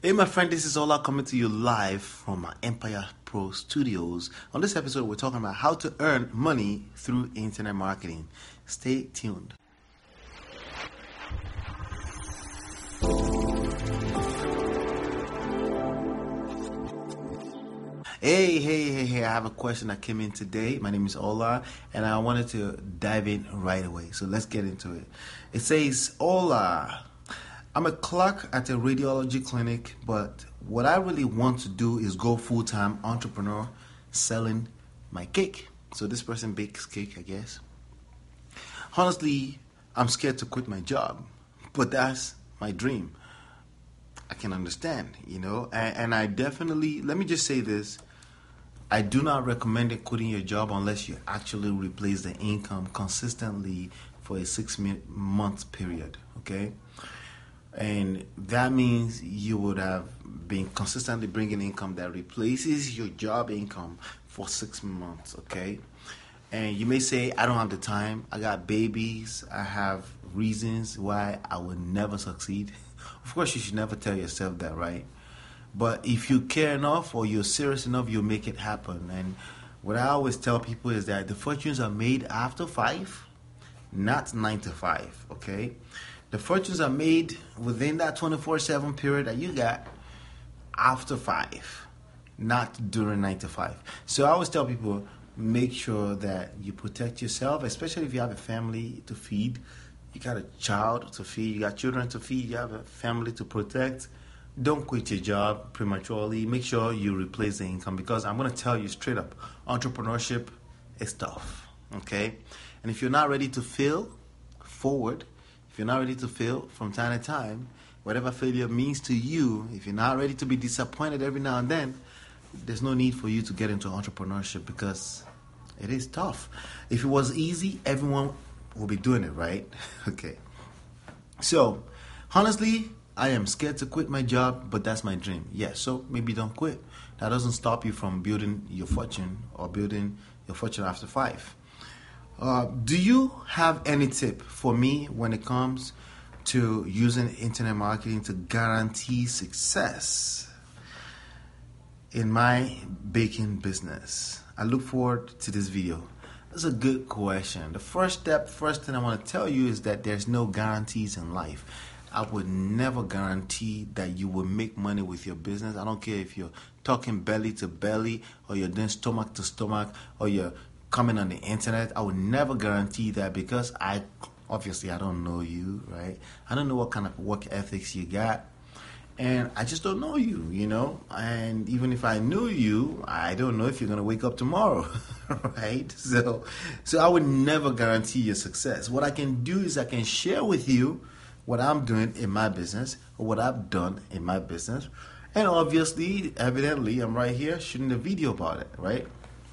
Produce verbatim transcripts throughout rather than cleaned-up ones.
Hey, my friend, this is Ola coming to you live from Empire Pro Studios. On this episode, we're talking about how to earn money through internet marketing. Stay tuned. Hey, hey, hey, hey, I have a question that came in today. My name is Ola, and I wanted to dive in right away. So let's get into it. It says, Ola, I'm a clerk at a radiology clinic, but what I really want to do is go full-time entrepreneur selling my cake. So this person bakes cake, I guess. Honestly, I'm scared to quit my job, but that's my dream. I can understand, you know, and, and I definitely, let me just say this. I do not recommend quitting your job unless you actually replace the income consistently for a six month period, okay? And that means you would have been consistently bringing income that replaces your job income for six months, okay? And you may say, I don't have the time. I got babies. I have reasons why I will never succeed. Of course, you should never tell yourself that, right? But if you care enough or you're serious enough, you'll make it happen. And what I always tell people is that the fortunes are made after five, not nine to five, okay? The fortunes are made within that twenty-four seven period that you got after five, not during nine to five. So I always tell people, make sure that you protect yourself, especially if you have a family to feed. You got a child to feed, you got children to feed, you have a family to protect. Don't quit your job prematurely. Make sure you replace the income, because I'm going to tell you straight up, entrepreneurship is tough, okay? And if you're not ready to fail forward, if you're not ready to fail from time to time, whatever failure means to you, if you're not ready to be disappointed every now and then, there's no need for you to get into entrepreneurship, because it is tough. If it was easy, everyone will be doing it, right? Okay. So, honestly, I am scared to quit my job, but that's my dream. Yes, yeah, so maybe don't quit. That doesn't stop you from building your fortune or building your fortune after five. Uh, do you have any tip for me when it comes to using internet marketing to guarantee success in my baking business? I look forward to this video. That's a good question. The first step, first thing I want to tell you is that there's no guarantees in life. I would never guarantee that you will make money with your business. I don't care if you're talking belly to belly or you're doing stomach to stomach or you're coming on the internet. I would never guarantee that, because I obviously I don't know you, right? I don't know what kind of work ethics you got. And I just don't know you, you know? And even if I knew you, I don't know if you're going to wake up tomorrow, right? So, so I would never guarantee your success. What I can do is I can share with you what I'm doing in my business or what I've done in my business. And obviously, evidently, I'm right here shooting a video about it, right?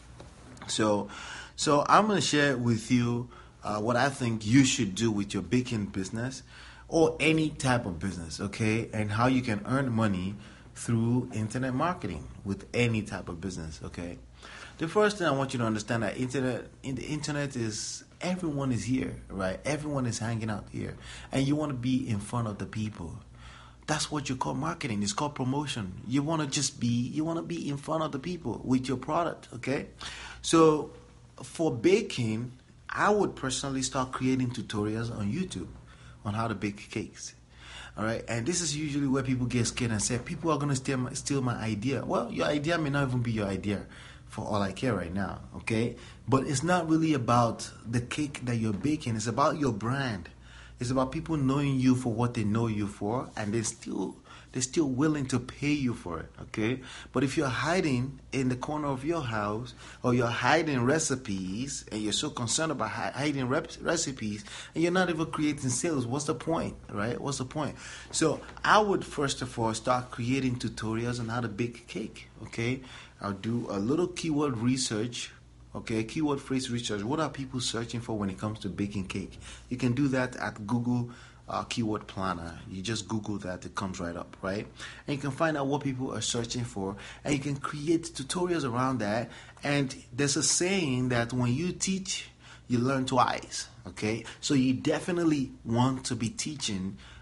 So, so I'm going to share with you uh, what I think you should do with your baking business or any type of business, okay? And how you can earn money through internet marketing with any type of business, okay? The first thing I want you to understand that internet, in the internet is, everyone is here, right? Everyone is hanging out here. And you want to be in front of the people. That's what you call marketing. It's called promotion. You want to just be, you want to be in front of the people with your product, okay? So for baking, I would personally start creating tutorials on YouTube on how to bake cakes. All right, and this is usually where people get scared and say, people are going to steal my, steal my idea. Well, your idea may not even be your idea for all I care right now, okay? But it's not really about the cake that you're baking. It's about your brand. It's about people knowing you for what they know you for, and they're still they're still willing to pay you for it, okay? But if you're hiding in the corner of your house, or you're hiding recipes, and you're so concerned about hiding rep- recipes, and you're not even creating sales, what's the point, right? What's the point? So I would first of all start creating tutorials on how to bake cake, okay? I'll do a little keyword research. Okay, keyword phrase research. What are people searching for when it comes to baking cake? You can do that at Google uh, Keyword Planner. You just Google that, it comes right up, right? And you can find out what people are searching for, and you can create tutorials around that. And there's a saying that when you teach, you learn twice, okay? So you definitely want to be teaching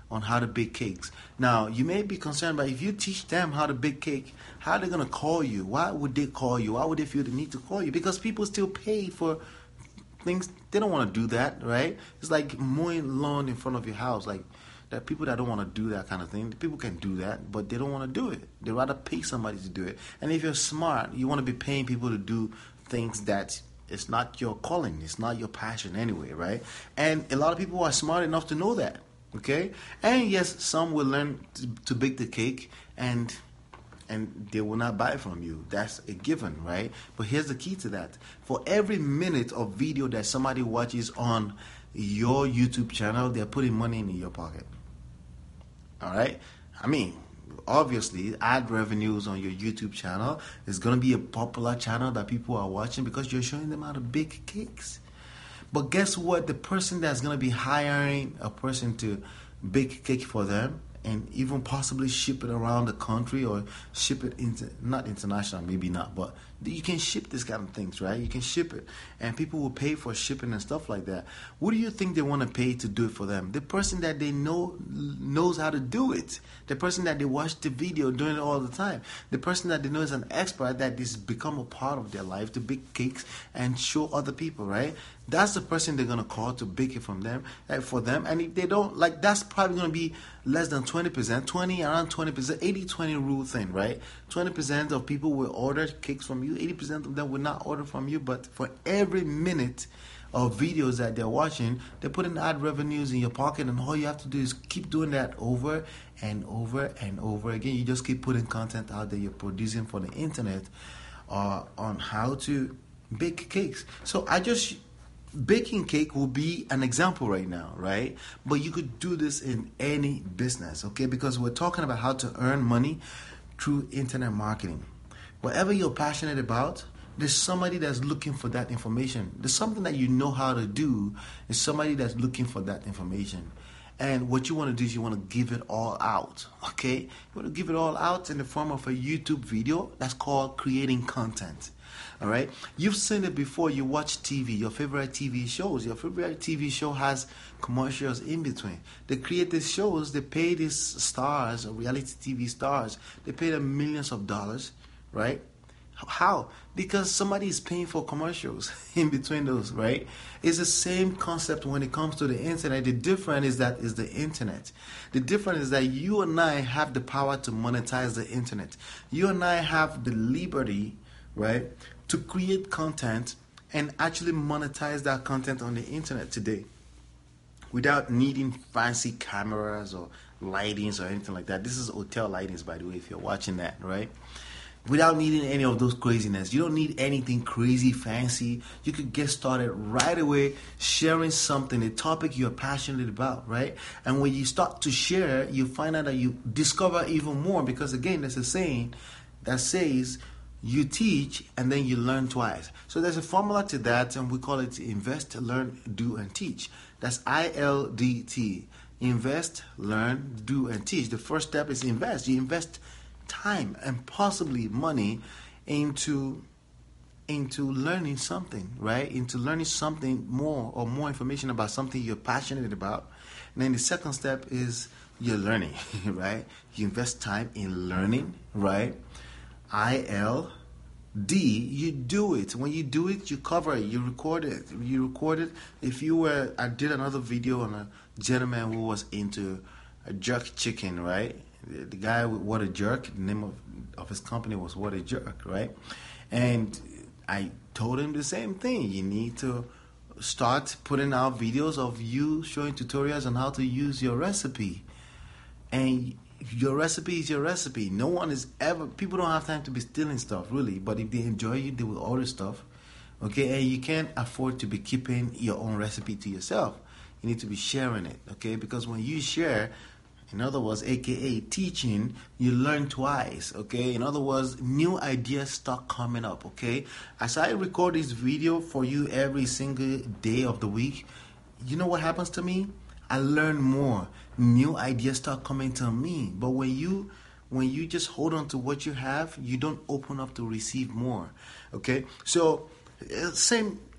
on how to bake cakes. Now, you may be concerned, but if you teach them how to bake cake, how are they going to call you? Why would they call you? Why would they feel the need to call you? Because people still pay for things. They don't want to do that, right? It's like mowing lawn in front of your house. Like, there are people that don't want to do that kind of thing. People can do that, but they don't want to do it. They rather pay somebody to do it. And if you're smart, you want to be paying people to do things that it's not your calling. It's not your passion anyway, right? And a lot of people are smart enough to know that, okay? And yes, some will learn to, to bake the cake and and they will not buy from you. That's a given, right? But here's the key to that. For every minute of video that somebody watches on your YouTube channel, they're putting money in your pocket. All right? I mean, obviously, ad revenues on your YouTube channel is going to be a popular channel that people are watching because you're showing them how to bake cakes. But guess what? The person that's going to be hiring a person to bake cake for them and even possibly ship it around the country or ship it into, not international, maybe not, but you can ship this kind of things, right? You can ship it and people will pay for shipping and stuff like that. What do you think they want to pay to do it for them? The person that they know knows how to do it. The person that they watch the video doing it all the time. The person that they know is an expert that has become a part of their life to bake cakes and show other people, right? That's the person they're going to call to bake it from them, like for them. And if they don't, like, that's probably going to be less than twenty percent, twenty, around twenty percent, eighty twenty rule thing, right? twenty percent of people will order cakes from you, eighty percent of them will not order from you. But for every minute of videos that they're watching, they're putting ad revenues in your pocket, and all you have to do is keep doing that over and over and over again. You just keep putting content out that you're producing for the internet uh, on how to bake cakes. So I just... Baking cake will be an example right now, right? But you could do this in any business, okay? Because we're talking about how to earn money through internet marketing. Whatever you're passionate about, there's somebody that's looking for that information. There's something that you know how to do. There's somebody that's looking for that information. And what you want to do is you want to give it all out, okay? You want to give it all out in the form of a YouTube video. That's called creating content. All right, you've seen it before. You watch T V, your favorite T V shows. Your favorite T V show has commercials in between. They create these shows. They pay these stars, reality T V stars. They pay them millions of dollars, right? How? Because somebody is paying for commercials in between those, right? It's the same concept when it comes to the internet. The difference is that is the internet. The difference is that you and I have the power to monetize the internet. You and I have the liberty, right, to create content and actually monetize that content on the internet today without needing fancy cameras or lightings or anything like that. This is hotel lightings, by the way, if you're watching that, right? Without needing any of those craziness. You don't need anything crazy fancy. You could get started right away sharing something, a topic you're passionate about, right? And when you start to share, you find out that you discover even more, because again, there's a saying that says, you teach and then you learn twice. So there's a formula to that, and we call it invest, learn, do, and teach. That's I L D T. Invest, learn, do, and teach. The first step is invest. You invest time and possibly money into into learning something, right? Into learning something more, or more information about something you're passionate about. And then the second step is you're learning, right? You invest time in learning, right? I L D, you do it. When you do it, you cover it, you record it. You record it. If you were, I did another video on a gentleman who was into a jerk chicken, right? The, the guy with What a Jerk, the name of, of his company was What a Jerk, right? And I told him the same thing. You need to start putting out videos of you showing tutorials on how to use your recipe. And your recipe is your recipe. No one is ever, people don't have time to be stealing stuff, really. But if they enjoy you, they will order stuff. Okay, and you can't afford to be keeping your own recipe to yourself. You need to be sharing it, okay? Because when you share, in other words, aka teaching, you learn twice, okay? In other words, new ideas start coming up, okay? As I record this video for you every single day of the week, you know what happens to me? I learn more. New ideas start coming to me. But when you when you just hold on to what you have, you don't open up to receive more. Okay? So same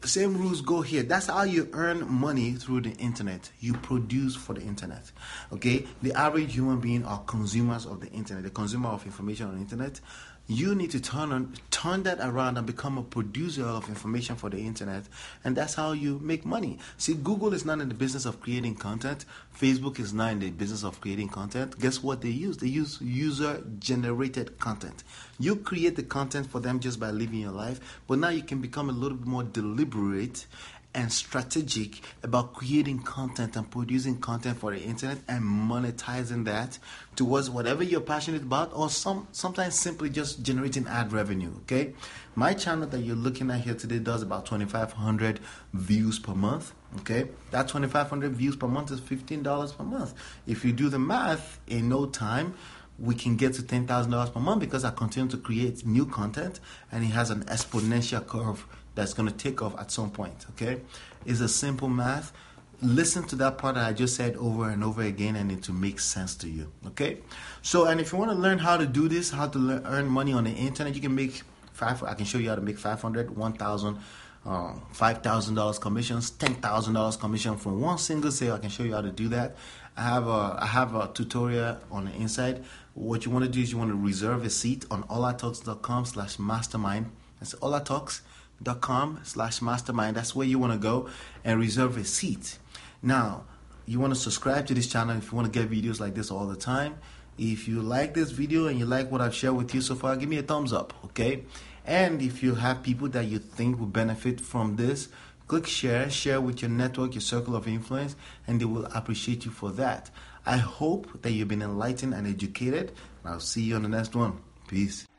Same rules go here. That's how you earn money through the internet. You produce for the internet. Okay? The average human being are consumers of the internet, the consumer of information on the internet. You need to turn on turn that around and become a producer of information for the internet, and that's how you make money. See, Google is not in the business of creating content. Facebook is not in the business of creating content. Guess what they use? They use user-generated content. You create the content for them just by living your life, but now you can become a little bit more deliberate and strategic about creating content and producing content for the internet and monetizing that towards whatever you're passionate about, or some sometimes simply just generating ad revenue. Okay, my channel that you're looking at here today does about twenty-five hundred views per month. Okay, that twenty-five hundred views per month is fifteen dollars per month. If you do the math, in no time we can get to ten thousand dollars per month, because I continue to create new content and it has an exponential curve that's going to take off at some point. Okay, it's a simple math. Listen to that part that I just said over and over again, and it will make sense to you. Okay, so, and if you want to learn how to do this, how to learn, earn money on the internet, you can make five. I can show you how to make five hundred, one thousand, uh, five thousand dollars commissions, ten thousand dollars commission from one single sale. I can show you how to do that. I have a I have a tutorial on the inside. What you want to do is you want to reserve a seat on olatalks dot com slash mastermind. That's olatalks dot com slash mastermind. That's where you want to go and reserve a seat. Now, you want to subscribe to this channel if you want to get videos like this all the time. If you like this video and you like what I've shared with you so far, give me a thumbs up, okay? And if you have people that you think will benefit from this, click share, share with your network, your circle of influence, and they will appreciate you for that. I hope that you've been enlightened and educated. I'll see you on the next one. Peace.